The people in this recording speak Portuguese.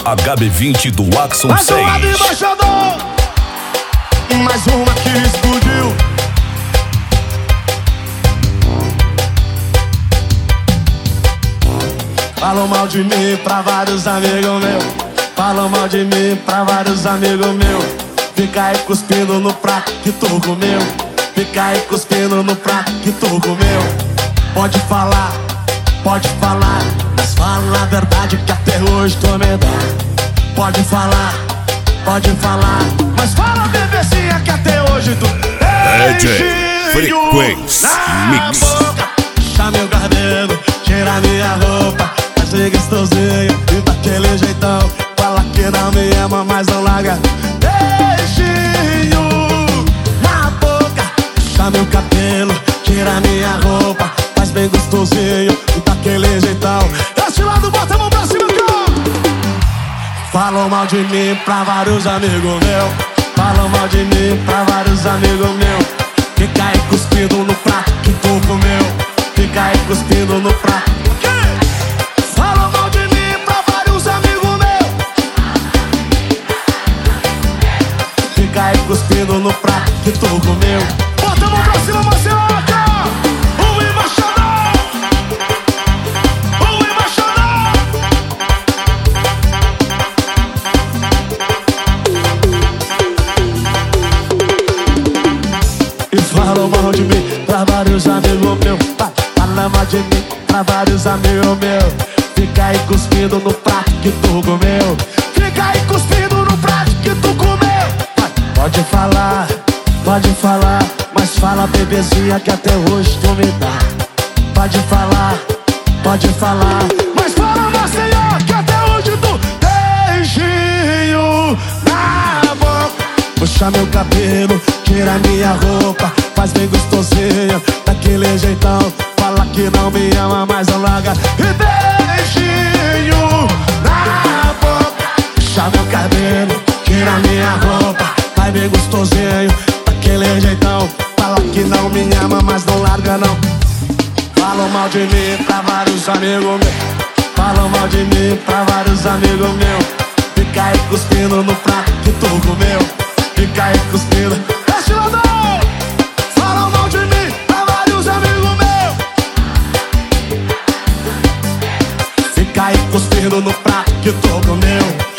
HB20 do Axon Mais 6. uma do embaixador, mais uma que explodiu. Falam mal de mim pra vários amigos meus. Falam mal de mim pra vários amigos meus. Fica aí cuspindo no prato que tu comeu. Fica aí cuspindo no prato que tu comeu. Pode falar, mas fala a verdade que até hoje tu me dá. Pode falar, mas fala bebezinha que até hoje tu DJ Frequência Mix. Puxa meu cabelo, tira minha roupa, faz ser gostosinho e daquele jeitão. Fala que não me ama, mas não larga. Beijinho na boca, puxa meu cabelo, tira minha roupa, faz bem gostosinho e daquele jeitão. Desse lado, bota a mão pra cima, cara. Falam mal de mim pra vários amigos meus. Falam mal de mim pra vários amigos meus. Fica aí cuspindo no prato que tu comeu. Fica aí cuspindo no prato. Falam mal de mim pra vários amigos meus. Fica aí cuspindo no prato que tu comeu. Bota a mão pra cima, Marceloca. O embaixador. O embaixador. E falam mal de mim pra vários amigos meus. Fala mal de mim pra vários amigos meus. Fica aí cuspindo no prato que tu comeu. Fica aí cuspindo no prato que tu comeu. Pode falar, mas fala bebezinha que até hoje tu me dá. Pode falar, mas fala Maceió que até hoje tu beijinho na boca. Puxa meu cabelo, tira minha roupa, faz bem gostosinho daquele jeitão. Fala que não me ama, mas não larga. E beijinho na boca. Puxa meu cabelo, tira minha roupa, faz bem gostosinho daquele jeitão. Fala que não me ama, mas não larga não. Falam mal de mim pra vários amigos meus. Falam mal de mim pra vários amigos meus. Fica aí cuspindo no prato que tu comeu. Fica aí cuspindo. Desce lado. Falam mal de mim pra vários amigos meus. Fica aí cuspindo no prato que tu comeu.